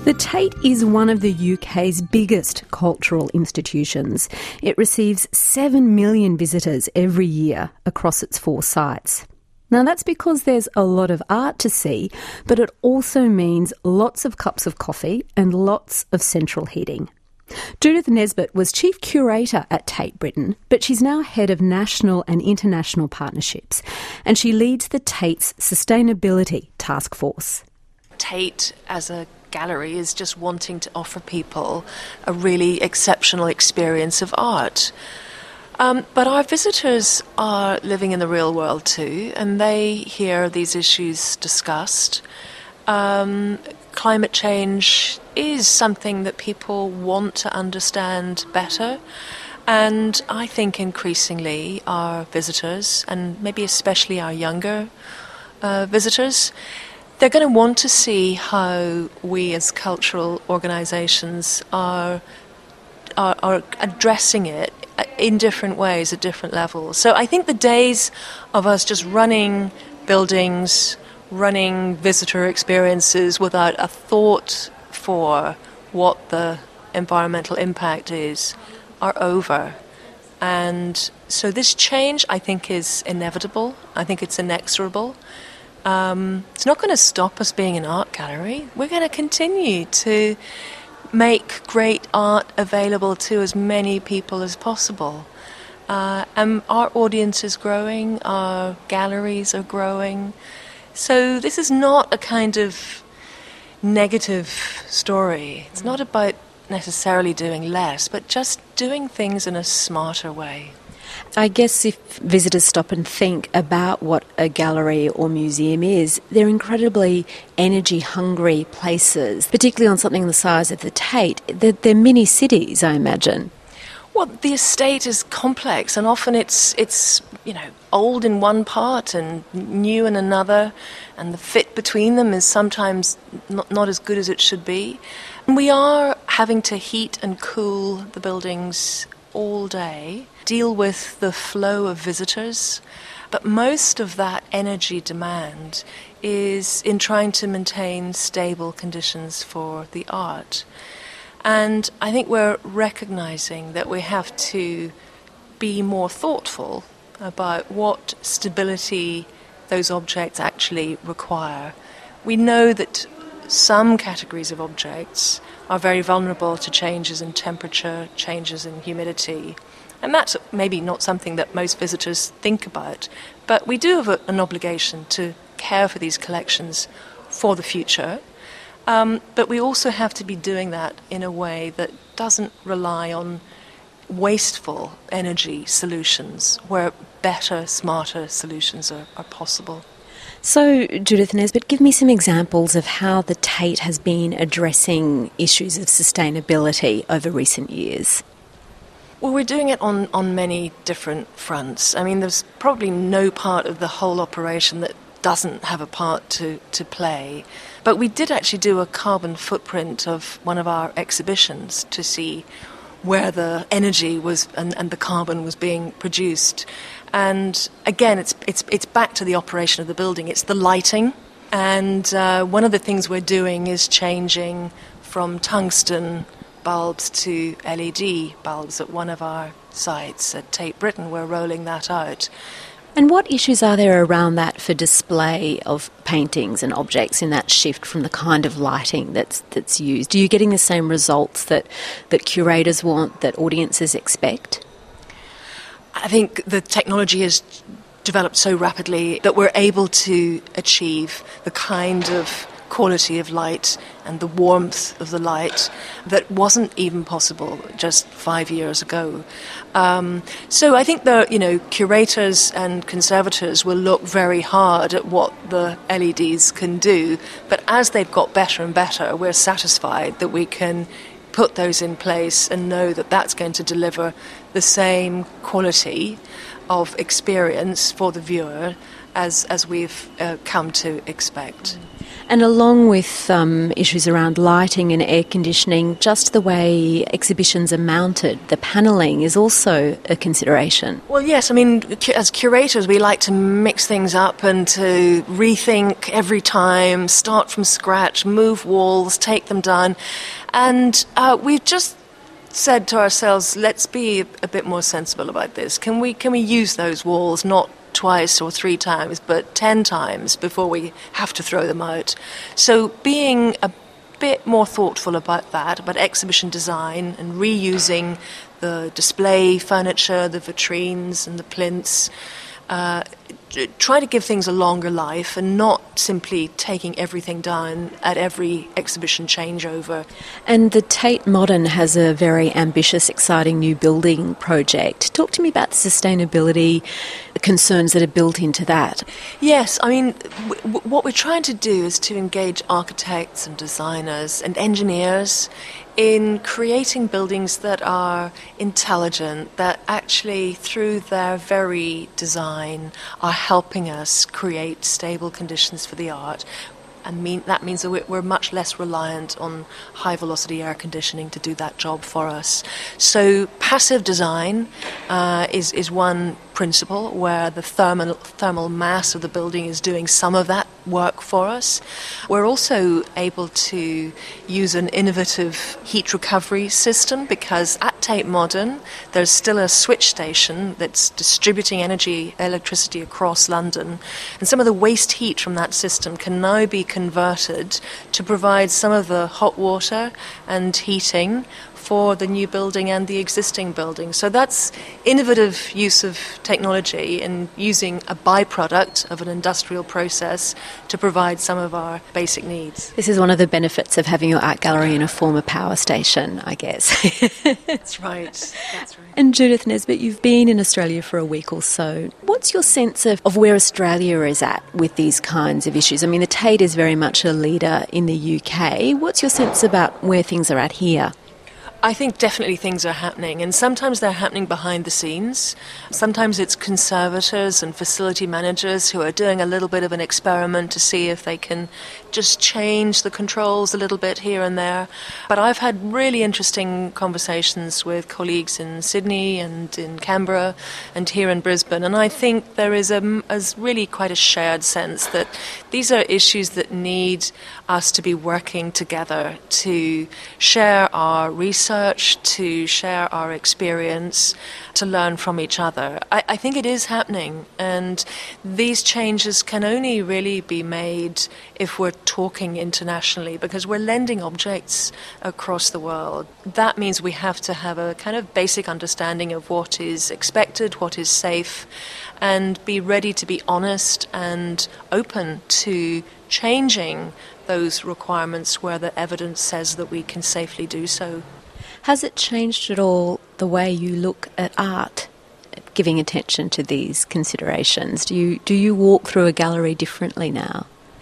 The Tate is one of the UK's biggest cultural institutions. It receives 7 million visitors every year across its 4 sites. Now that's because there's a lot of art to see, but it also means lots of cups of coffee and lots of central heating. Judith Nesbitt was chief curator at Tate Britain, but she's now head of national and international partnerships, and she leads the Tate's Sustainability Task Force. Tate, as a gallery, is just wanting to offer people a really exceptional experience of art. But our visitors are living in the real world too, and they hear these issues discussed. Climate change is something that people want to understand better, and I think increasingly our visitors, and maybe especially our younger visitors, they're going to want to see how we as cultural organisations are addressing it in different ways at different levels. So I think the days of us just running buildings, running visitor experiences without a thought for what the environmental impact is are over. And so this change, I think, is inevitable. I think it's inexorable. It's not going to stop us being an art gallery. We're going to continue to make great art available to as many people as possible. And our audience is growing, our galleries are growing. So this is not a kind of negative story. It's not about necessarily doing less, but just doing things in a smarter way. I guess if visitors stop and think about what a gallery or museum is, they're incredibly energy-hungry places, particularly on something the size of the Tate. They're mini cities, I imagine. Well, the estate is complex, and often it's old in one part and new in another, and the fit between them is sometimes not as good as it should be. And we are having to heat and cool the buildings all day, deal with the flow of visitors, but most of that energy demand is in trying to maintain stable conditions for the art. And I think we're recognizing that we have to be more thoughtful about what stability those objects actually require. We know that some categories of objects are very vulnerable to changes in temperature, changes in humidity. And that's maybe not something that most visitors think about. But we do have an obligation to care for these collections for the future. But we also have to be doing that in a way that doesn't rely on wasteful energy solutions, where better, smarter solutions are possible. So, Judith Nesbitt, give me some examples of how the Tate has been addressing issues of sustainability over recent years. Well, we're doing it on many different fronts. I mean, there's probably no part of the whole operation that doesn't have a part to play. But we did actually do a carbon footprint of one of our exhibitions to see where the energy was and the carbon was being produced. And again, it's back to the operation of the building. It's the lighting. And one of the things we're doing is changing from tungsten bulbs to LED bulbs at one of our sites at Tate Britain. We're rolling that out. And what issues are there around that for display of paintings and objects in that shift from the kind of lighting that's used? Are you getting the same results that curators want, that audiences expect? I think the technology has developed so rapidly that we're able to achieve the kind of quality of light and the warmth of the light that wasn't even possible just 5 years ago. So I think the curators and conservators will look very hard at what the LEDs can do, but as they've got better and better, we're satisfied that we can put those in place and know that that's going to deliver the same quality of experience for the viewer as we've come to expect. And along with issues around lighting and air conditioning, just the way exhibitions are mounted, the panelling is also a consideration. Well, yes, I mean, as curators, we like to mix things up and to rethink every time, start from scratch, move walls, take them down. And we've just said to ourselves, let's be a bit more sensible about this. Can we use those walls not twice or 3 times, but 10 times before we have to throw them out? So being a bit more thoughtful about that, about exhibition design and reusing the display furniture, the vitrines and the plinths, try to give things a longer life and not simply taking everything down at every exhibition changeover. And the Tate Modern has a very ambitious, exciting new building project. Talk to me about the sustainability concerns that are built into that. Yes, I mean, what we're trying to do is to engage architects and designers and engineers in creating buildings that are intelligent, that actually, through their very design, are helping us create stable conditions for the art. And that means that we're much less reliant on high-velocity air conditioning to do that job for us. So passive design is one principle where the thermal mass of the building is doing some of that work for us. We're also able to use an innovative heat recovery system because at Tate Modern there's still a switch station that's distributing electricity across London, and some of the waste heat from that system can now be converted to provide some of the hot water and heating for the new building and the existing building. So that's innovative use of technology and using a byproduct of an industrial process to provide some of our basic needs. This is one of the benefits of having your art gallery in a former power station, I guess. That's right. That's right. And Judith Nesbitt, you've been in Australia for a week or so. What's your sense of where Australia is at with these kinds of issues? I mean, the Tate is very much a leader in the UK. What's your sense about where things are at here? I think definitely things are happening, and sometimes they're happening behind the scenes. Sometimes it's conservators and facility managers who are doing a little bit of an experiment to see if they can just change the controls a little bit here and there. But I've had really interesting conversations with colleagues in Sydney and in Canberra and here in Brisbane, and I think there is really quite a shared sense that these are issues that need us to be working together to share our research, to share our experience, to learn from each other. I think it is happening, and these changes can only really be made if we're talking internationally, because we're lending objects across the world. That means we have to have a kind of basic understanding of what is expected, what is safe, and be ready to be honest and open to changing those requirements where the evidence says that we can safely do so. Has it changed at all the way you look at art, giving attention to these considerations? Do you walk through a gallery differently now?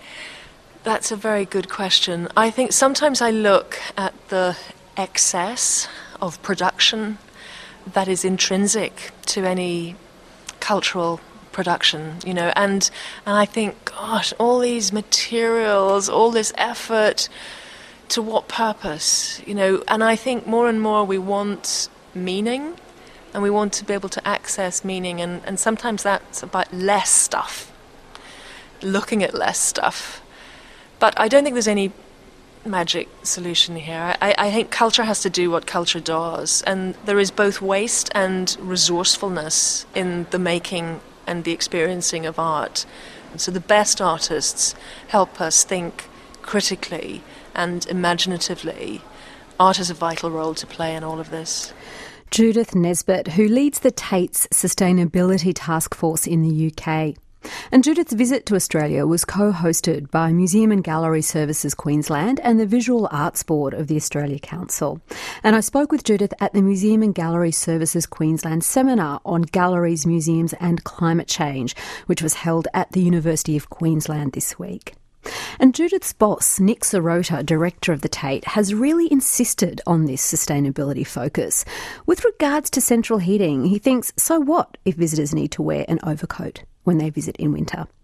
That's a very good question. I think sometimes I look at the excess of production that is intrinsic to any cultural production, and I think, gosh, all these materials, all this effort, to what purpose, and I think more and more we want meaning, and we want to be able to access meaning, and sometimes that's about less stuff, looking at less stuff. But I don't think there's any magic solution here. I think culture has to do what culture does, and there is both waste and resourcefulness in the making and the experiencing of art. And so the best artists help us think critically and imaginatively. Art has a vital role to play in all of this. Judith Nesbitt, who leads the Tate's Sustainability Task Force in the UK. And Judith's visit to Australia was co-hosted by Museum and Gallery Services Queensland and the Visual Arts Board of the Australia Council. And I spoke with Judith at the Museum and Gallery Services Queensland seminar on galleries, museums and climate change, which was held at the University of Queensland this week. And Judith's boss, Nick Sirota, director of the Tate, has really insisted on this sustainability focus. With regards to central heating, he thinks, so what if visitors need to wear an overcoat when they visit in winter?